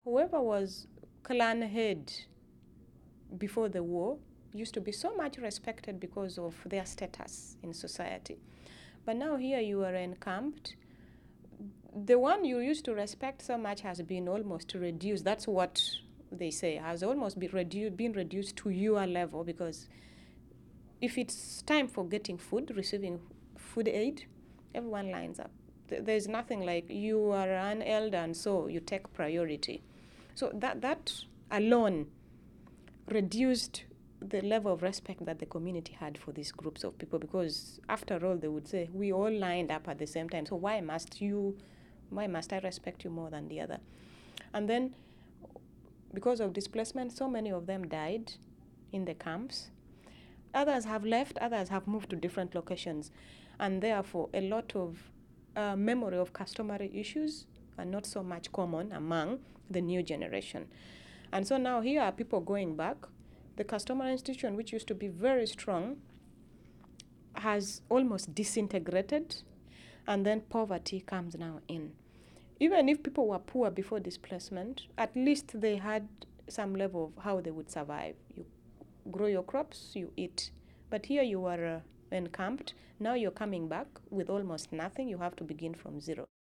Whoever was clan head before the war used to be so much respected because of their status in society. But now here you are encamped. The one you used to respect so much has been almost reduced. That's what they say, has almost been reduced to your level, because if it's time for getting food, receiving food aid, everyone lines up. There's nothing like you are an elder and so you take priority. So that alone reduced the level of respect that the community had for these groups of people, because after all, they would say, we all lined up at the same time, so why must I respect you more than the other? And then, because of displacement, so many of them died in the camps. Others have left, others have moved to different locations, and therefore a lot of memory of customary issues are not so much common among the new generation. And so now here are people going back. The customary institution, which used to be very strong, has almost disintegrated, and then poverty comes now in. Even if people were poor before displacement, at least they had some level of how they would survive. You grow your crops, you eat. But here you are encamped. Now you're coming back with almost nothing. You have to begin from zero.